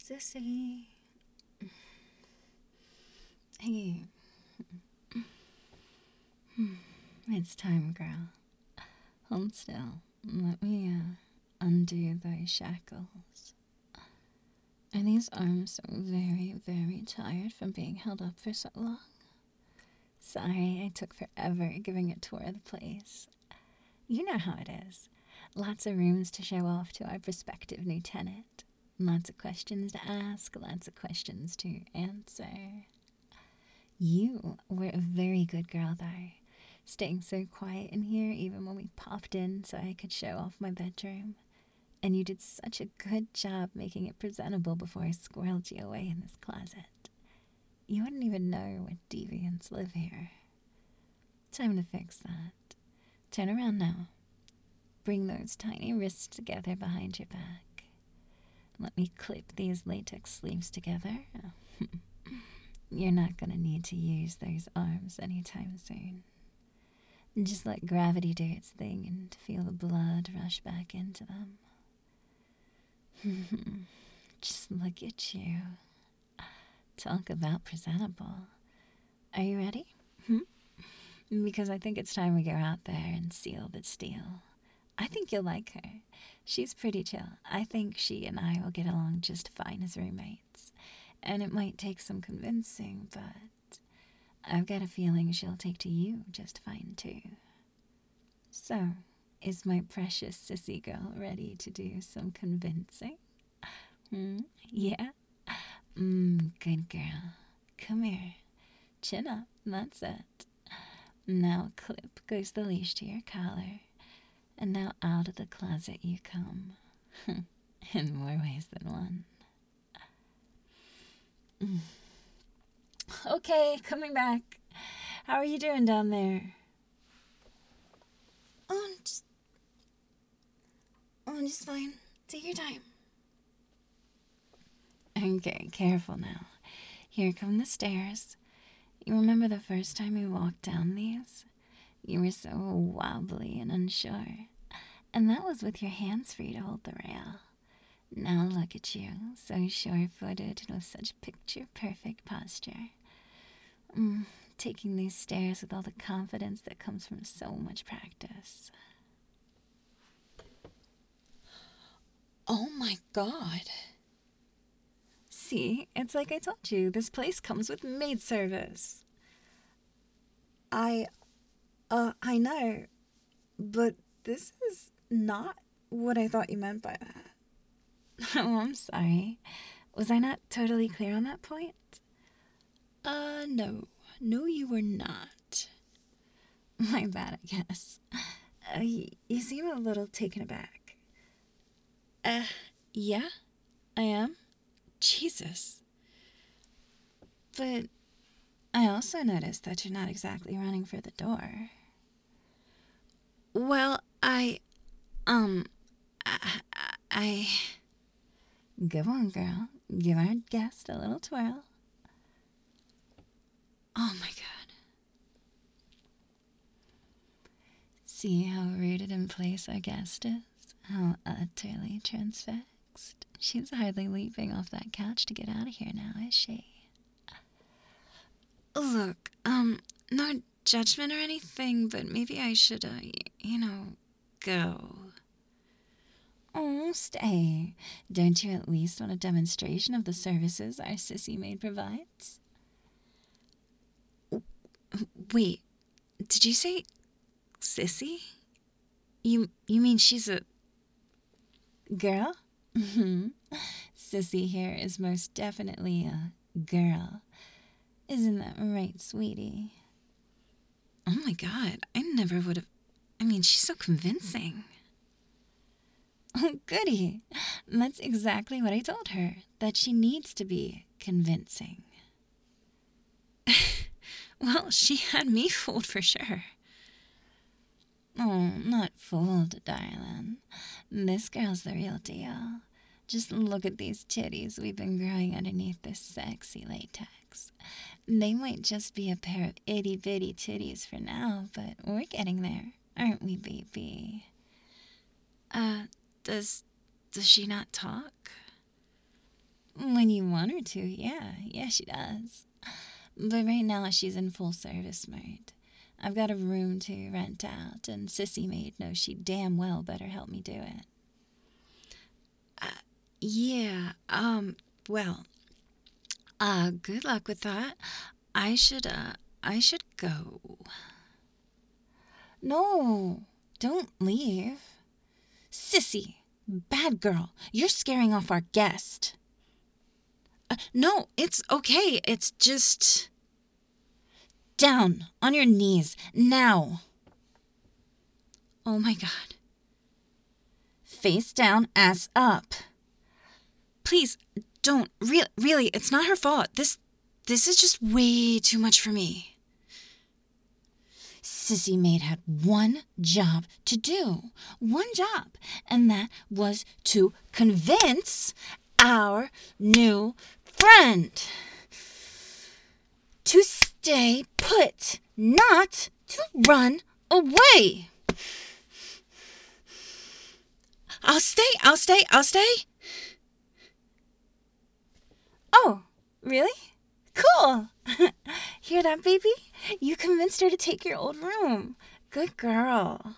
Sissy. Hey. It's time, girl. Hold still. Let me, undo those shackles. Are these arms so very, very tired from being held up for so long? Sorry, I took forever giving a tour of the place. You know how it is. Lots of rooms to show off to our prospective new tenant. Lots of questions to ask, lots of questions to answer. You were a very good girl, though, staying so quiet in here even when we popped in so I could show off my bedroom. And you did such a good job making it presentable before I squirreled you away in this closet. You wouldn't even know what deviants live here. Time to fix that. Turn around now. Bring those tiny wrists together behind your back. Let me clip these latex sleeves together. You're not gonna need to use those arms anytime soon. Just let gravity do its thing and feel the blood rush back into them. Just look at you. Talk about presentable. Are you ready? Because I think it's time we go out there and seal the steal. I think you'll like her. She's pretty chill. I think she and I will get along just fine as roommates. And it might take some convincing, but I've got a feeling she'll take to you just fine too. So, is my precious sissy girl ready to do some convincing? Yeah? Good girl. Come here. Chin up. That's it. Now clip goes the leash to your collar. And now out of the closet you come. In more ways than one. Okay, coming back. How are you doing down there? I'm just fine. Take your time. Okay, careful now. Here come the stairs. You remember the first time you walked down these? You were so wobbly and unsure. And that was with your hands free to hold the rail. Now look at you, so sure-footed and with such picture-perfect posture. Taking these stairs with all the confidence that comes from so much practice. Oh my god. See, it's like I told you, this place comes with maid service. I know, but this is not what I thought you meant by that. Oh, I'm sorry. Was I not totally clear on that point? No. No, you were not. My bad, I guess. You seem a little taken aback. Yeah, I am. Jesus. But I also noticed that you're not exactly running for the door. Well, I... Go on, girl. Give our guest a little twirl. Oh my god. See how rooted in place our guest is? How utterly transfixed. She's hardly leaping off that couch to get out of here now, is she? Look, no judgment or anything, but maybe I should, go. Oh, stay. Don't you at least want a demonstration of the services our sissy maid provides? Wait, did you say sissy? You mean she's a girl? Sissy here is most definitely a girl. Isn't that right, sweetie? Oh my god, I never would have... she's so convincing. Oh, goody. That's exactly what I told her, that she needs to be convincing. Well, she had me fooled for sure. Oh, not fooled, darling. This girl's the real deal. Just look at these titties we've been growing underneath this sexy latex. They might just be a pair of itty-bitty titties for now, but we're getting there, aren't we, baby? Does she not talk? When you want her to, yeah. Yeah, she does. But right now, she's in full service mode. I've got a room to rent out, and Sissy Maid knows she damn well better help me do it. Yeah, well, good luck with that. I should go. No, don't leave. Sissy, bad girl, you're scaring off our guest. No, it's okay. It's just... Down, on your knees, now. Oh my god. Face down, ass up. Please, don't. Really, it's not her fault. This is just way too much for me. Sissy Maid had one job to do. One job. And that was to convince our new friend to stay put, not to run away. I'll stay. Oh, really? Cool. Hear that, baby? You convinced her to take your old room. Good girl.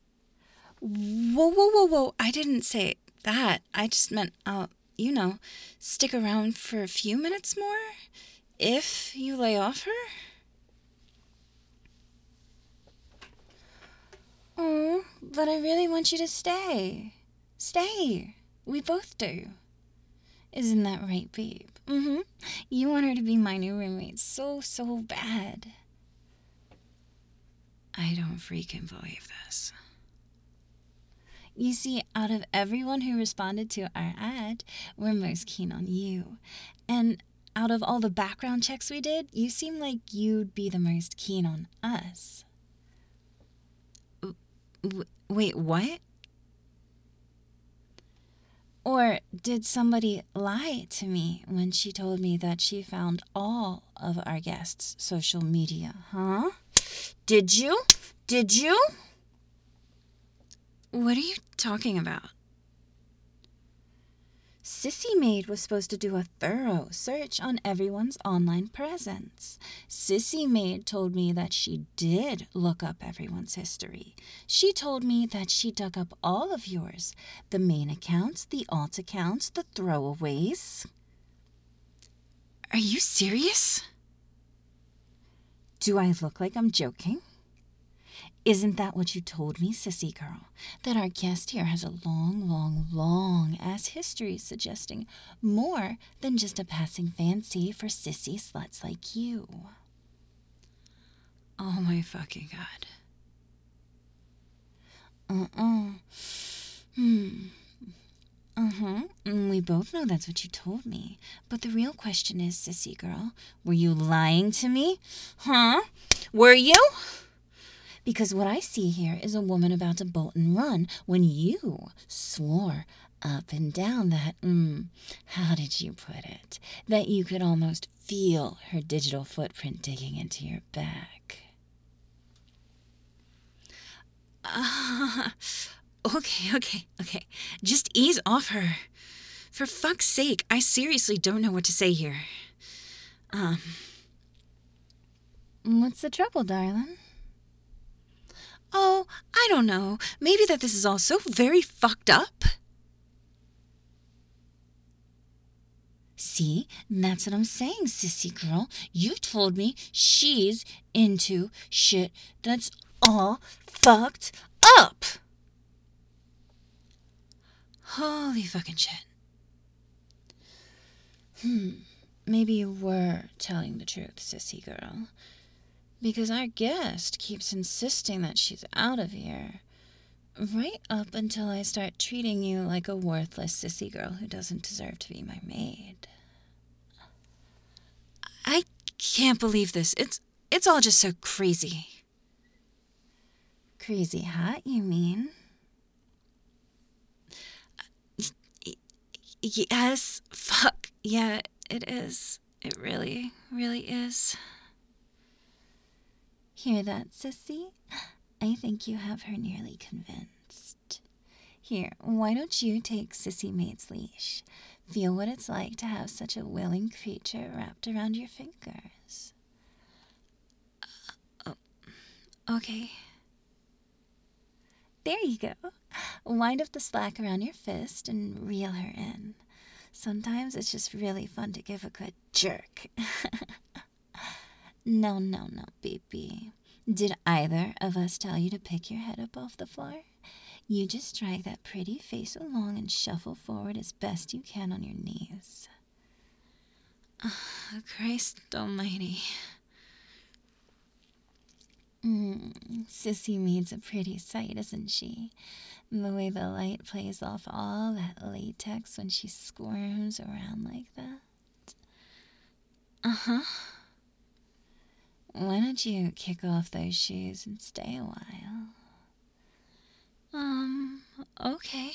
Whoa. I didn't say that. I just meant, stick around for a few minutes more if you lay off her. Oh, but I really want you to stay. Stay. We both do. Isn't that right, babe? Mm-hmm. You want her to be my new roommate so bad. I don't freaking believe this. You see, out of everyone who responded to our ad, we're most keen on you. And out of all the background checks we did, you seem like you'd be the most keen on us. Wait, what? Or did somebody lie to me when she told me that she found all of our guests' social media, huh? Did you? What are you talking about? Sissy Maid was supposed to do a thorough search on everyone's online presence. Sissy Maid told me that she did look up everyone's history. She told me that she dug up all of yours. The main accounts, the alt accounts, the throwaways. Are you serious? Do I look like I'm joking? Isn't that what you told me, sissy girl? That our guest here has a long ass history suggesting more than just a passing fancy for sissy sluts like you. Oh my fucking god. We both know that's what you told me. But the real question is, sissy girl, were you lying to me? Huh? Were you? Because what I see here is a woman about to bolt and run when you swore up and down that, how did you put it? That you could almost feel her digital footprint digging into your back. Okay. Just ease off her. For fuck's sake, I seriously don't know what to say here. What's the trouble, darling? Oh, I don't know. Maybe that this is all so very fucked up. See, that's what I'm saying, sissy girl. You told me she's into shit that's all fucked up. Holy fucking shit. Maybe you were telling the truth, sissy girl. Because our guest keeps insisting that she's out of here. Right up until I start treating you like a worthless sissy girl who doesn't deserve to be my maid. I can't believe this. It's all just so crazy. Crazy hot, you mean? Yes, fuck. Yeah, it is. It really is. Hear that, sissy? I think you have her nearly convinced. Here, why don't you take Sissy Maid's leash? Feel what it's like to have such a willing creature wrapped around your fingers. Okay. There you go. Wind up the slack around your fist and reel her in. Sometimes it's just really fun to give a good jerk. No, no, no, baby. Did either of us tell you to pick your head up off the floor? You just drag that pretty face along and shuffle forward as best you can on your knees. Christ almighty. Sissy Mead's a pretty sight, isn't she? The way the light plays off all that latex when she squirms around like that. Uh-huh. Why don't you kick off those shoes and stay a while? Okay.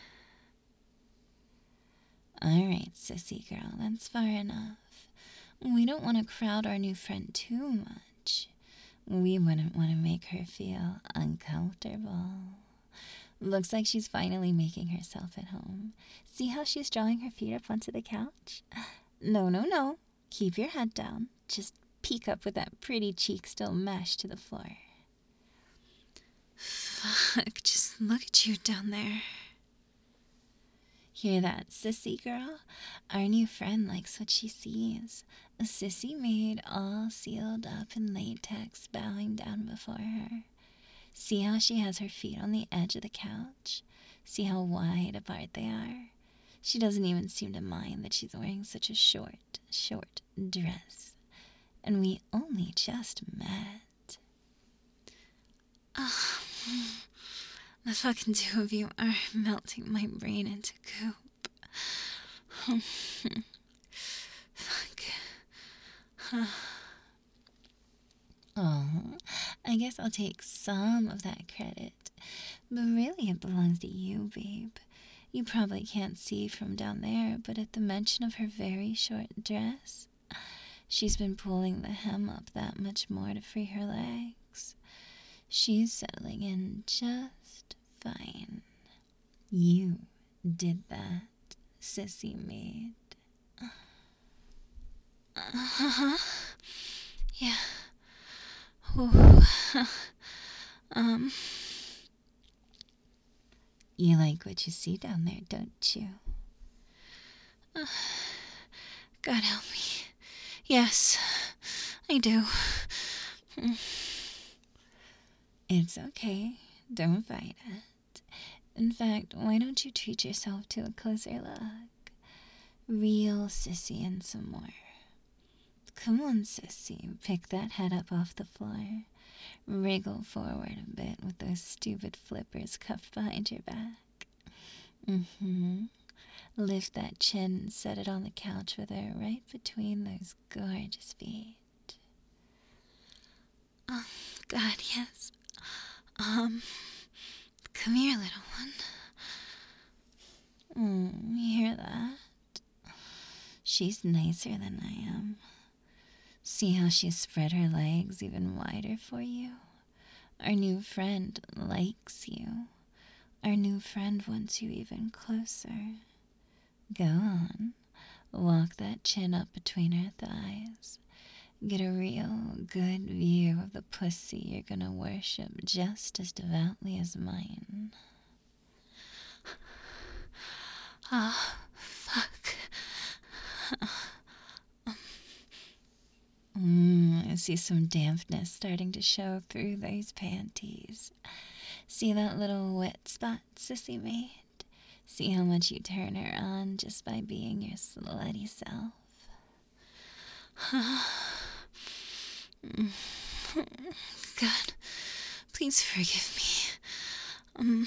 Alright, sissy girl, that's far enough. We don't want to crowd our new friend too much. We wouldn't want to make her feel uncomfortable. Looks like she's finally making herself at home. See how she's drawing her feet up onto the couch? No, no, no. Keep your head down. Just peek up with that pretty cheek still mashed to the floor. Fuck, just look at you down there. Hear that, sissy girl? Our new friend likes what she sees. A sissy maid all sealed up in latex bowing down before her. See how she has her feet on the edge of the couch? See how wide apart they are? She doesn't even seem to mind that she's wearing such a short dress. And we only just met. The fucking two of you are melting my brain into goop. Fuck. Oh, I guess I'll take some of that credit. But really it belongs to you, babe. You probably can't see from down there, but at the mention of her very short dress, she's been pulling the hem up that much more to free her legs. She's settling in just fine. You did that, sissy maid. Yeah. Ooh. You like what you see down there, don't you? God help me. Yes, I do. It's okay. Don't fight it. In fact, why don't you treat yourself to a closer look? Reel sissy in some more. Come on, sissy. Pick that head up off the floor. Wriggle forward a bit with those stupid flippers cuffed behind your back. Lift that chin and set it on the couch with her right between those gorgeous feet. Oh, God, yes. Come here, little one. You hear that? She's nicer than I am. See how she spread her legs even wider for you? Our new friend likes you. Our new friend wants you even closer. Go on. Walk that chin up between her thighs. Get a real good view of the pussy you're gonna worship just as devoutly as mine. Fuck. I see some dampness starting to show through those panties. See that little wet spot, sissy maid? See how much you turn her on just by being your slutty self. God, please forgive me.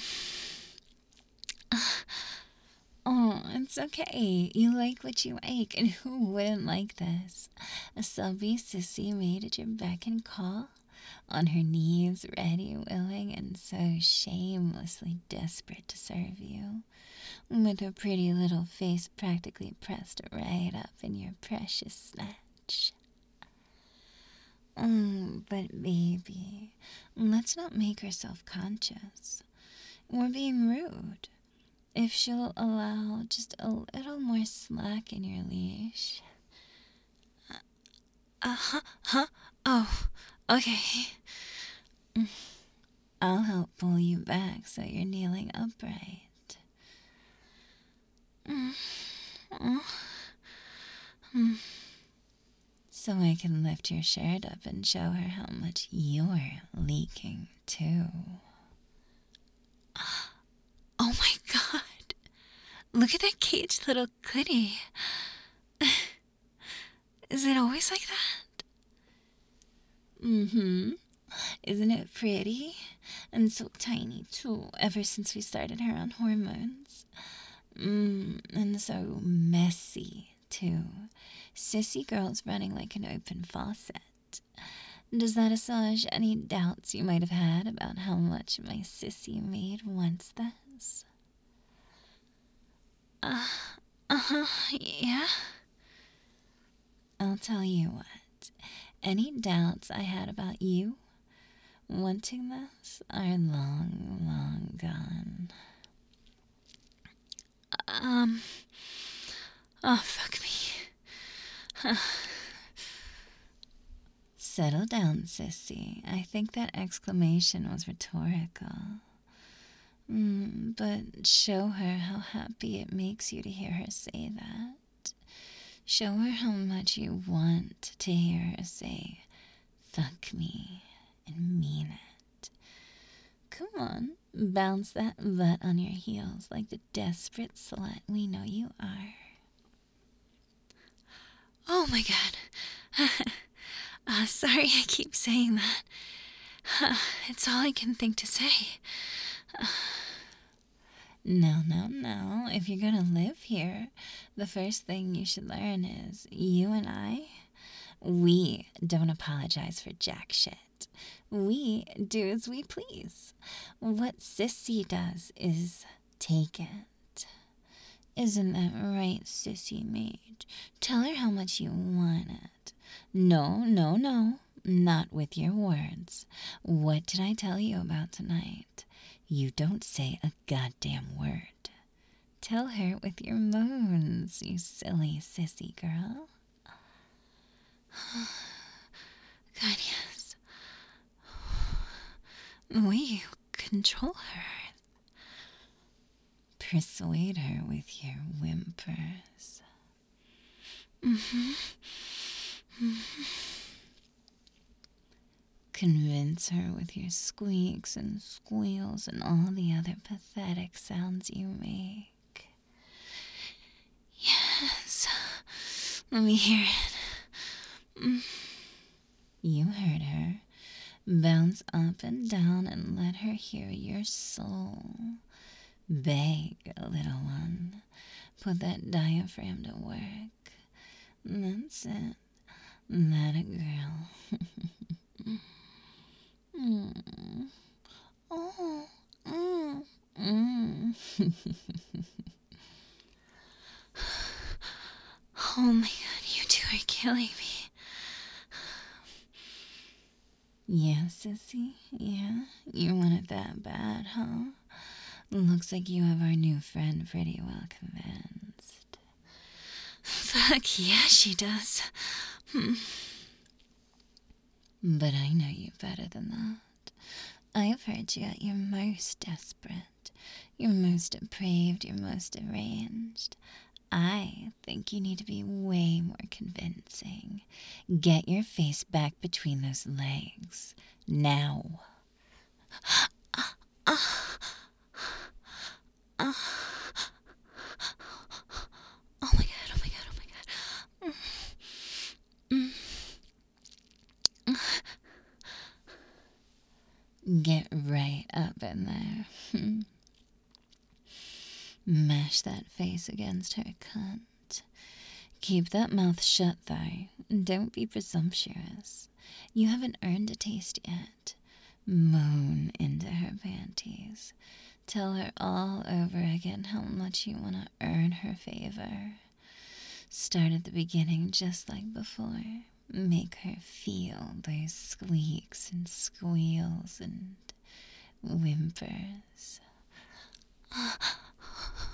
Oh, it's okay. You like what you like, and who wouldn't like this? A subby sissy maid at your beck and call? On her knees, ready, willing, and so shamelessly desperate to serve you. With her pretty little face practically pressed right up in your precious snatch. But baby, let's not make her self-conscious. We're being rude. if she'll allow just a little more slack in your leash. Huh? Oh, okay. I'll help pull you back so you're kneeling upright. So I can lift your shirt up and show her how much you're leaking, too. Oh my god! Look at that caged little goodie. Is it always like that? Mm-hmm. Isn't it pretty? And so tiny, too, ever since we started her on hormones. And so messy, too. Sissy girl's running like an open faucet. Does that assuage any doubts you might have had about how much my sissy maid wants this? Yeah? I'll tell you what. Any doubts I had about you wanting this are long, long gone. Oh, fuck me. Settle down, sissy. I think that exclamation was rhetorical. But show her how happy it makes you to hear her say that. Show her how much you want to hear her say, fuck me, and mean it. Come on, bounce that butt on your heels like the desperate slut we know you are. Oh my god. Sorry I keep saying that. It's all I can think to say. No. If you're gonna live here, the first thing you should learn is you and we don't apologize for jack shit. We do as we please. What sissy does is take it. Isn't that right, sissy maid? Tell her how much you want it. No, not with your words. What did I tell you about tonight? You don't say a goddamn word. Tell her with your moans, you silly sissy girl. God, yes. The way you control her. Persuade her with your whimpers. Convince her with your squeaks and squeals and all the other pathetic sounds you make. Yes. Let me hear it. You heard her. Bounce up and down and let her hear your soul. Beg, little one. Put that diaphragm to work. That's it. That a girl. Oh my god, you two are killing me. Yeah, sissy? Yeah? You want it that bad, huh? Looks like you have our new friend pretty well convinced. Fuck yeah, she does. But I know you better than that. I've heard you at your most desperate, your most depraved, your most deranged. I think you need to be way more convincing. Get your face back between those legs. Now. Oh my god. Get right up in there. Mash that face against her cunt. Keep that mouth shut, though. Don't be presumptuous. You haven't earned a taste yet. Moan into her panties. Tell her all over again how much you want to earn her favor. Start at the beginning just like before. Make her feel those squeaks and squeals and whimpers.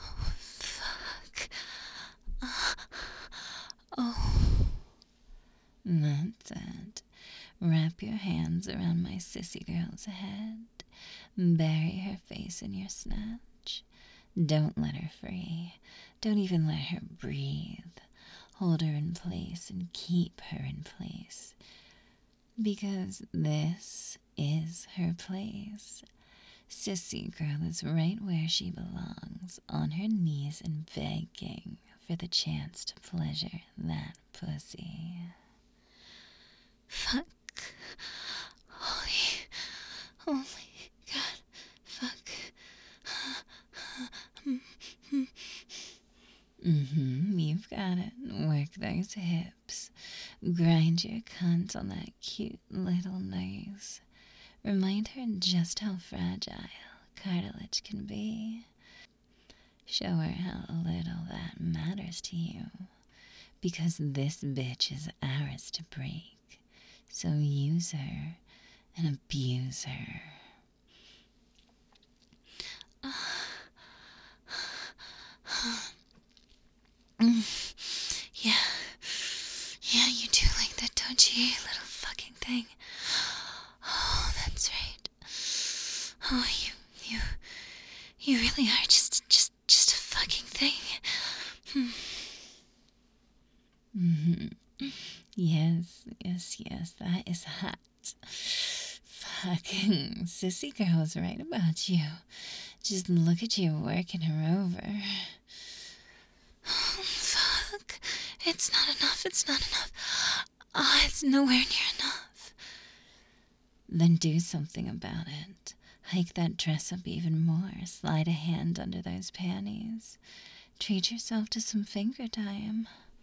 around my sissy girl's head. Bury her face in your snatch. Don't let her free. Don't even let her breathe. Hold her in place and keep her in place. Because this is her place. Sissy girl is right where she belongs, on her knees and begging for the chance to pleasure that pussy. Fuck. Holy God. Fuck. You've got it. Work those hips. Grind your cunt on that cute little nose. Remind her just how fragile cartilage can be. Show her how little that matters to you. Because this bitch is ours to break. So use her and abuse her. Yeah, you do like that, don't you, little fucking thing? Oh, that's right. Oh, you really are just a fucking thing. Yes, that is hot. Fucking sissy girl's right about you. Just look at you working her over. Oh, fuck. It's not enough. It's nowhere near enough. Then do something about it. Hike that dress up even more. Slide a hand under those panties. Treat yourself to some finger time.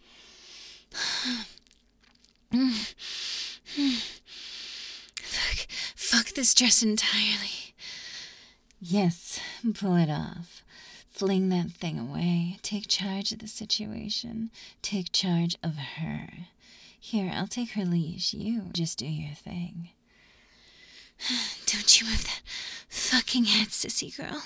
Fuck this dress entirely. Yes, pull it off. Fling that thing away. Take charge of the situation. Take charge of her. Here, I'll take her leash. You just do your thing. Don't you move that fucking head, sissy girl.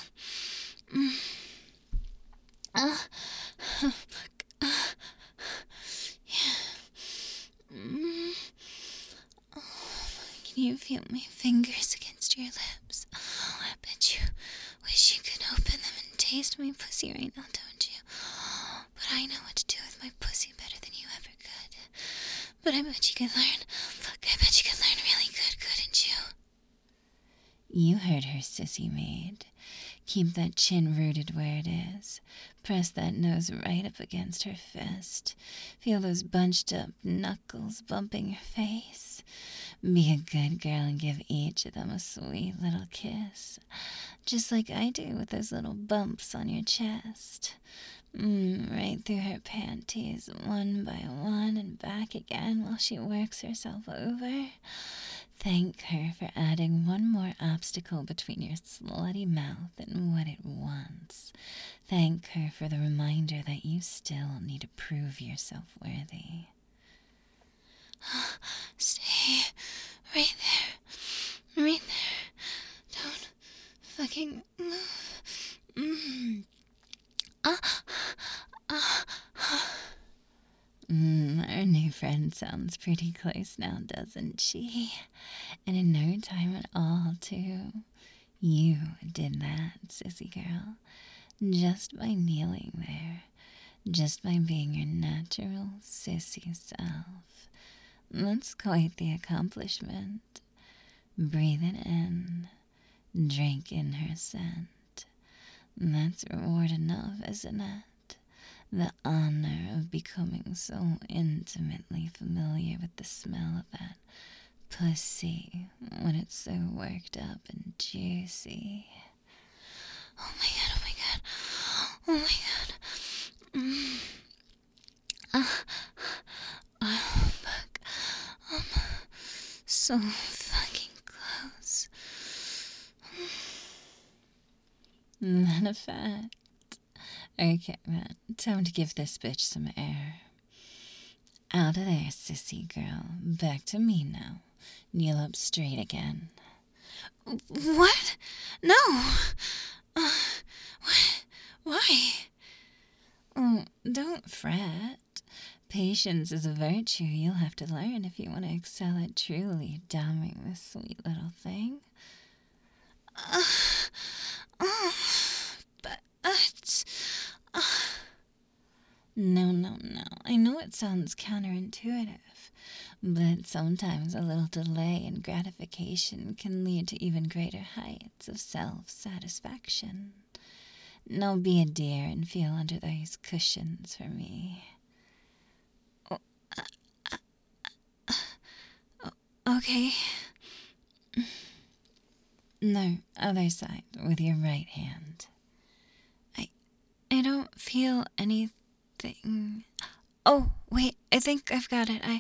Can you feel my fingers against your lips? Oh, I bet you wish you could open them and taste my pussy right now, don't you? But I know what to do with my pussy better than you ever could. But I bet you could learn. Fuck, I bet you could learn really good, couldn't you? You heard her, sissy maid. Keep that chin rooted where it is. Press that nose right up against her fist. Feel those bunched up knuckles bumping her face. Be a good girl and give each of them a sweet little kiss. Just like I do with those little bumps on your chest. Right through her panties, one by one, and back again while she works herself over. Thank her for adding one more obstacle between your slutty mouth and what it wants. Thank her for the reminder that you still need to prove yourself worthy. Stay right there. Right there. Don't fucking move. Our new friend sounds pretty close now, doesn't she? And in no time at all, too. You did that, sissy girl. Just by kneeling there. Just by being your natural sissy self. That's quite the accomplishment. Breathe it in. Drink in her scent. That's reward enough, isn't it? The honor of becoming so intimately familiar with the smell of that pussy when it's so worked up and juicy. Oh my god. Oh fuck. So fucking close. Not a fact. Okay, man, time to give this bitch some air. Out of there, sissy girl. Back to me now. Kneel up straight again. What? No! What? Why? Oh, don't fret. Patience is a virtue you'll have to learn if you want to excel at truly doming this sweet little thing. But... No. I know it sounds counterintuitive, but sometimes a little delay in gratification can lead to even greater heights of self-satisfaction. Now be a dear and feel under those cushions for me. Okay. No, other side, with your right hand. I don't feel anything. Oh, wait, I think I've got it.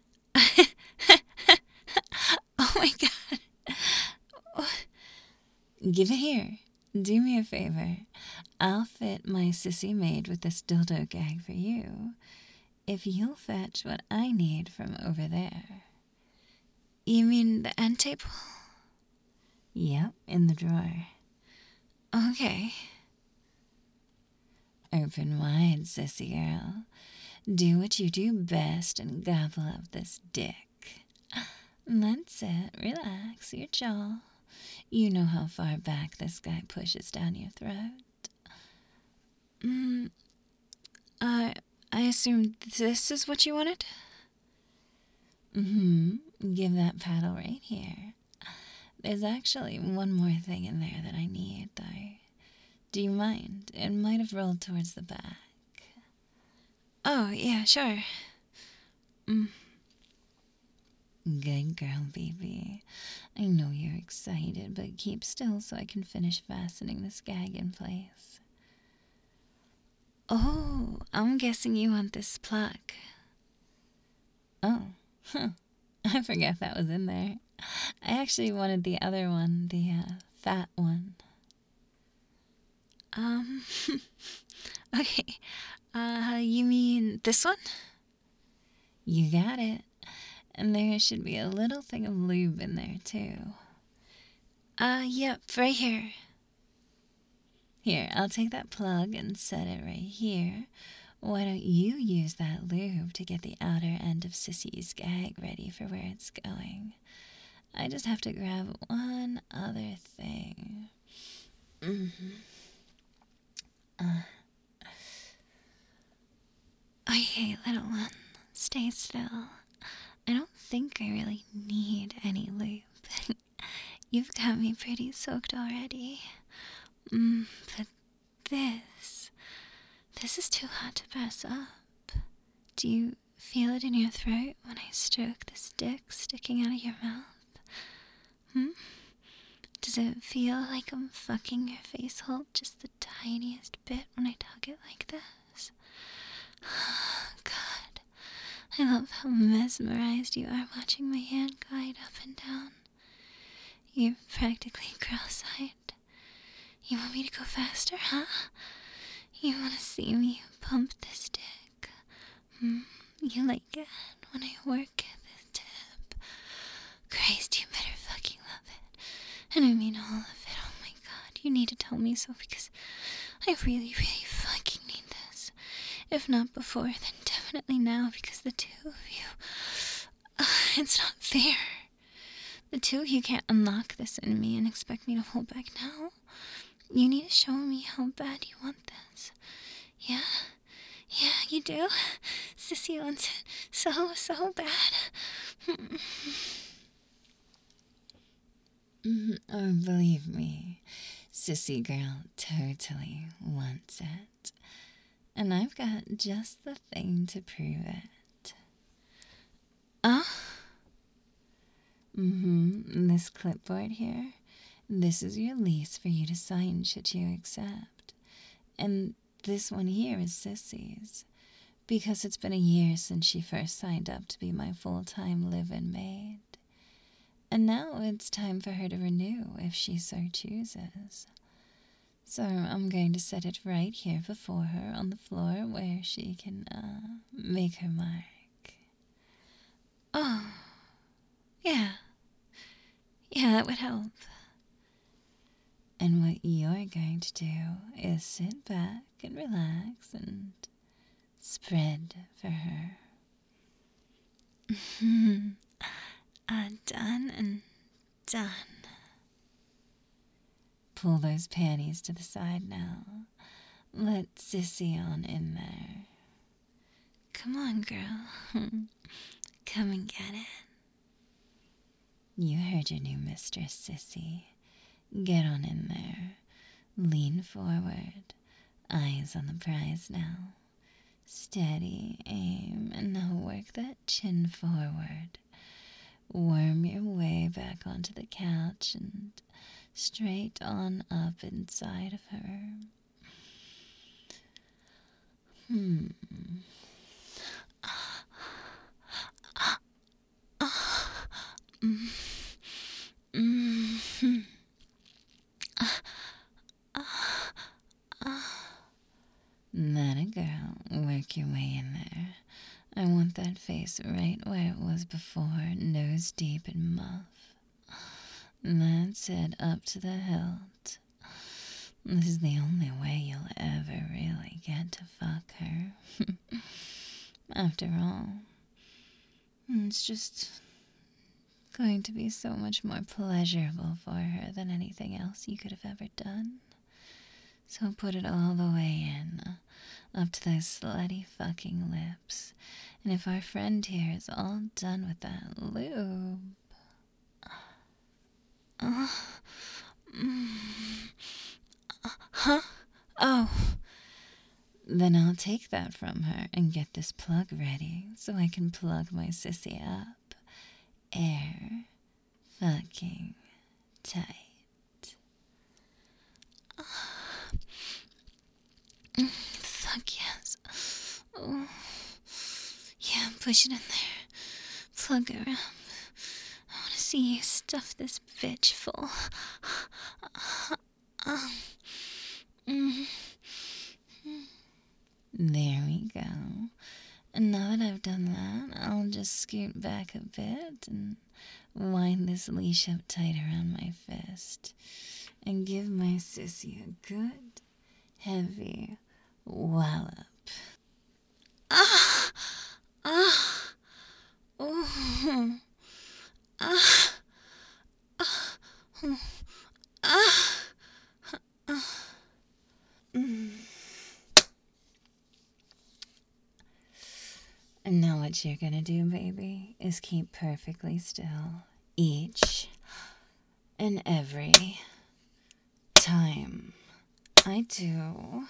Oh my god. Give it here. Do me a favor. I'll fit my sissy maid with this dildo gag for you, if you'll fetch what I need from over there. You mean the end table? Yep, in the drawer. Okay. Open wide, sissy girl. Do what you do best and gobble up this dick. That's it. Relax your jaw. You know how far back this guy pushes down your throat. I assume this is what you wanted? Give that paddle right here. There's actually one more thing in there that I need, though. Do you mind? It might have rolled towards the back. Oh, yeah, sure. Good girl, baby. I know you're excited, but keep still so I can finish fastening this gag in place. Oh, I'm guessing you want this pluck. Oh, I forgot that was in there. I actually wanted the other one, the fat one. Okay. You mean this one? You got it. And there should be a little thing of lube in there, too. Yep, right here. Here, I'll take that plug and set it right here. Why don't you use that lube to get the outer end of Sissy's gag ready for where it's going? I just have to grab one other thing. Okay, little one, stay still. I don't think I really need any lube. You've got me pretty soaked already. But this is too hot to pass up. Do you feel it in your throat when I stroke this dick sticking out of your mouth? Does it feel like I'm fucking your face hole just the tiniest bit when I tug it like this? God, I love how mesmerized you are watching my hand glide up and down. You're practically cross-eyed. You want me to go faster, huh? You want to see me pump this dick? You like it when I work the tip? Christ, you better fucking love it. And I mean all of it. Oh my god, you need to tell me so because I really, really fucking need this. If not before, then definitely now because the two of you... it's not fair. The two of you can't unlock this in me and expect me to hold back now. You need to show me how bad you want this. Yeah, you do. Sissy wants it so bad. Oh, believe me, Sissy girl totally wants it. And I've got just the thing to prove it. This clipboard here. This is your lease for you to sign should you accept. And this one here is Sissy's, because it's been a year since she first signed up to be my full-time live-in maid. And now it's time for her to renew if she so chooses. So I'm going to set it right here before her on the floor where she can, make her mark. Oh, yeah. Yeah, that would help. And what you're going to do is sit back and relax and spread for her. Done and done. Pull those panties to the side now. Let Sissy on in there. Come on, girl. Come and get it. You heard your new mistress, Sissy. Get on in there. Lean forward. Eyes on the prize now. Steady aim, and now work that chin forward. Worm your way back onto the couch and straight on up inside of her. That a girl. Work your way in there. I want that face right where it was before, nose deep in muff. That's it, up to the hilt. This is the only way you'll ever really get to fuck her. After all, it's just going to be so much more pleasurable for her than anything else you could have ever done. So put it all the way in, up to those slutty fucking lips. And if our friend here is all done with that lube... Huh? Oh. Then I'll take that from her and get this plug ready so I can plug my sissy up. Air fucking tight. Fuck yes. Oh. Yeah, push it in there. Plug her up. I want to see you stuff this bitch full. There we go. And now that I've done that, I'll just scoot back a bit and wind this leash up tight around my fist and give my sissy a good, heavy wallop. And now what you're gonna do, baby, is keep perfectly still each and every time I do.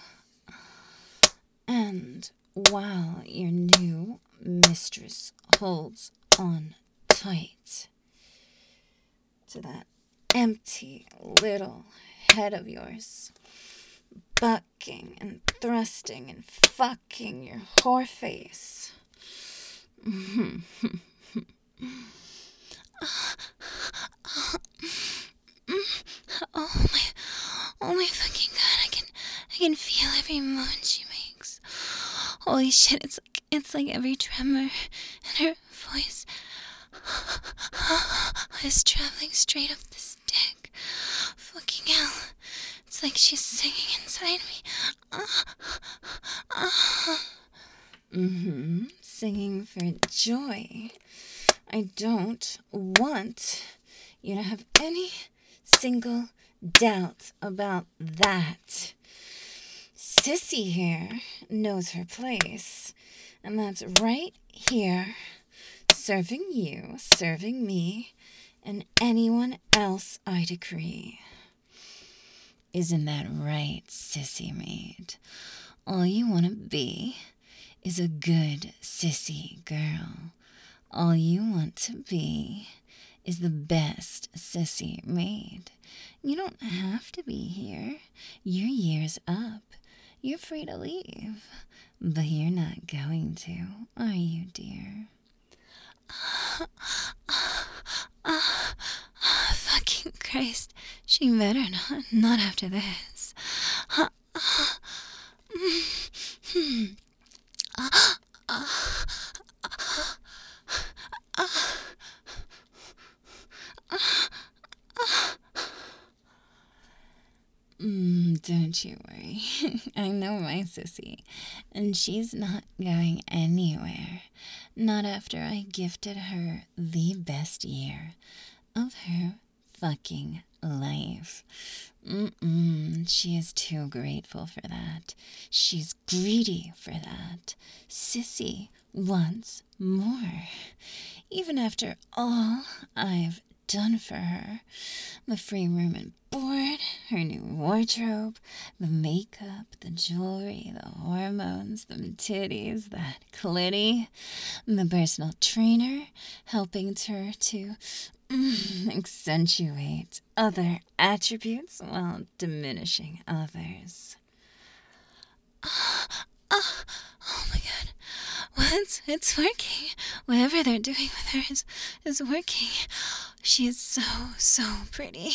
And while your new mistress holds on tight to that empty little head of yours, bucking and thrusting and fucking your whore face. Oh my fucking god, I can feel every moan she makes. Holy shit, it's like every tremor in her voice is traveling straight up this dick. Fucking hell. It's like she's singing inside me. Singing for joy. I don't want you to have any single doubt about that. Sissy here knows her place, and that's right here, serving you, serving me, and anyone else I decree. Isn't that right, sissy maid? All you want to be is a good sissy girl. All you want to be is the best sissy maid. You don't have to be here. Your year's up. You're free to leave. But you're not going to, are you, dear? Fucking Christ. She better not after this. Don't you worry. I know my sissy, and she's not going anywhere. Not after I gifted her the best year of her fucking life. She is too grateful for that. She's greedy for that. Sissy wants more. Even after all I've done for her, the free room and board, her new wardrobe, the makeup, the jewelry, the hormones, the titties, that clitty, the personal trainer helping her to accentuate other attributes while diminishing others. Oh my god. Well, it's working. Whatever they're doing with her is working. She is so pretty.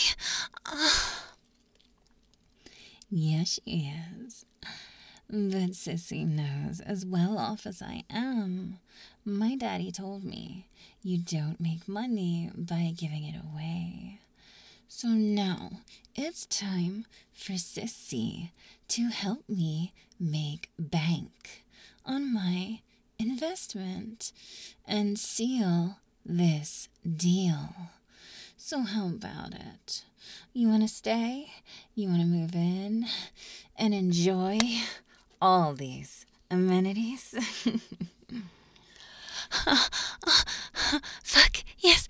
Yes, she is. But Sissy knows as well off as I am. My daddy told me you don't make money by giving it away. So now it's time for Sissy to help me make bank on my investment and seal this deal. So how about it? You want to stay? You want to move in and enjoy all these amenities? Fuck, yes.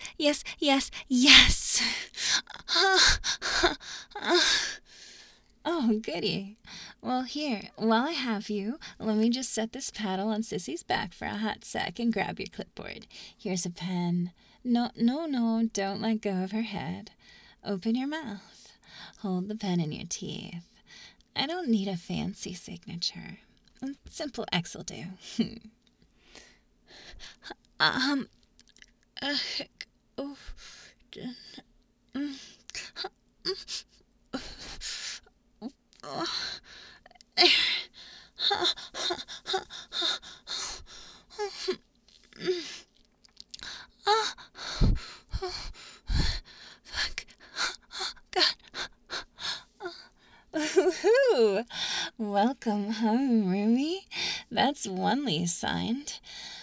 Oh, goody. Well, here, while I have you, let me just set this paddle on Sissy's back for a hot sec and grab your clipboard. Here's a pen. No, don't let go of her head. Open your mouth. Hold the pen in your teeth. I don't need a fancy signature. Simple X will do. Fuck. God. Woohoo! Welcome home, roomie. That's one lease signed.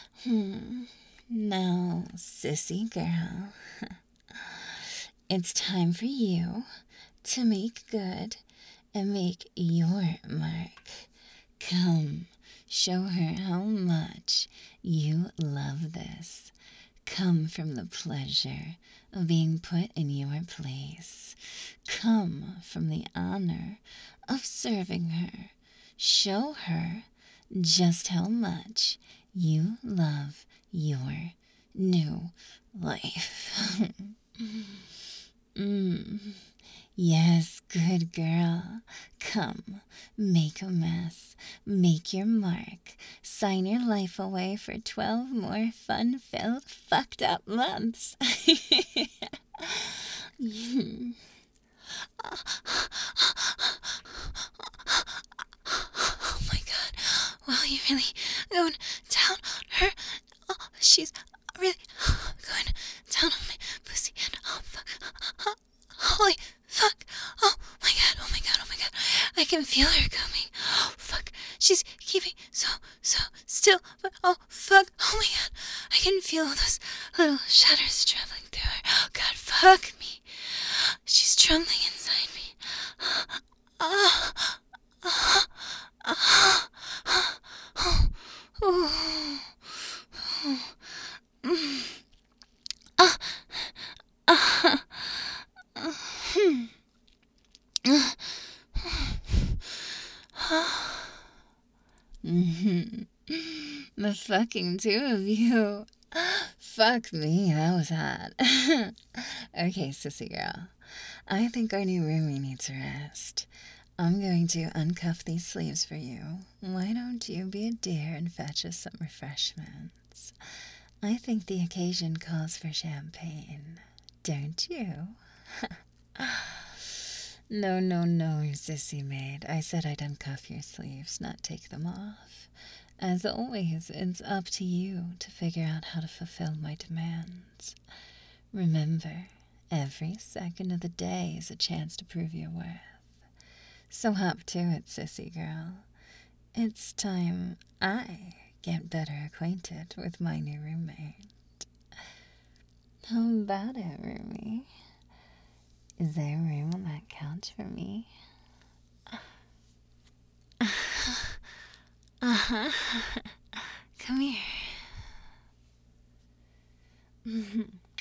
Now, sissy girl, it's time for you to make good and make your mark. Come, show her how much you love this. Come from the pleasure of being put in your place. Come from the honor of serving her. Show her just how much you love your new life. Yes, good girl. Come, make a mess. Make your mark. Sign your life away for 12 more fun-filled, fucked up months. Oh my god. Wow, you really going down on her? Oh, she's really going down on my pussy. Oh, fuck. Holy fuck. Oh my god. I can feel her coming. Oh, fuck. She's keeping so still. But oh, fuck. Oh my god. I can feel those little shudders traveling through her. Oh god, fuck me. She's trembling inside me. The fucking two of you. Fuck me, that was hot. Okay, sissy girl. I think our new roomie needs a rest. I'm going to uncuff these sleeves for you. Why don't you be a dear and fetch us some refreshments? I think the occasion calls for champagne. Don't you? No, sissy maid. I said I'd uncuff your sleeves, not take them off. As always, it's up to you to figure out how to fulfill my demands. Remember, every second of the day is a chance to prove your worth. So hop to it, sissy girl. It's time I get better acquainted with my new roommate. How about it, roomie? Is there room on that couch for me? Uh-huh. Come here.